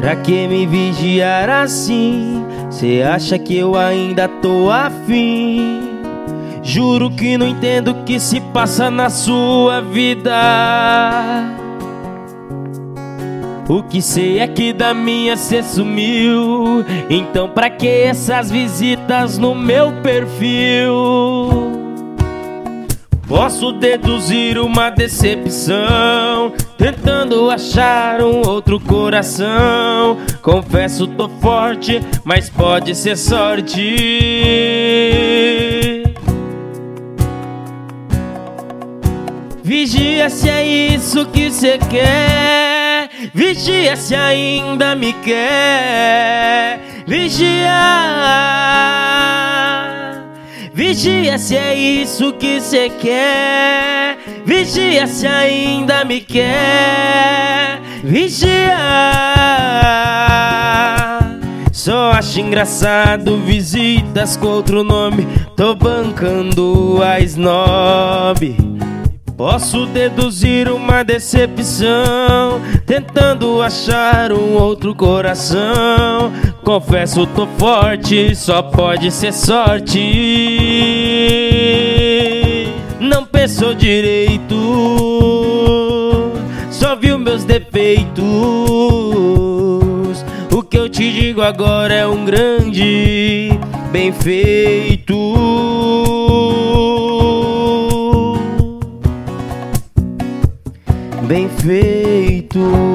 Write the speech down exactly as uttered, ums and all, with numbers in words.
Pra que me vigiar assim? Cê acha que eu ainda tô afim? Juro que não entendo o que se passa na sua vida. O que sei é que da minha cê sumiu. Então pra que essas visitas no meu perfil? Posso deduzir uma decepção, tentando achar um outro coração. Confesso, tô forte, mas pode ser sorte. Vigia se é isso que cê quer. Vigia se ainda me quer. Vigia. Vigia se é isso que cê quer. Vigia se ainda me quer. Vigia. Só acho engraçado visitas com outro nome. Tô bancando a snob. Posso deduzir uma decepção, tentando achar um outro coração. Confesso, tô forte, só pode ser sorte. Não pensou direito, só viu meus defeitos. O que eu te digo agora é um grande bem feito. Bem feito.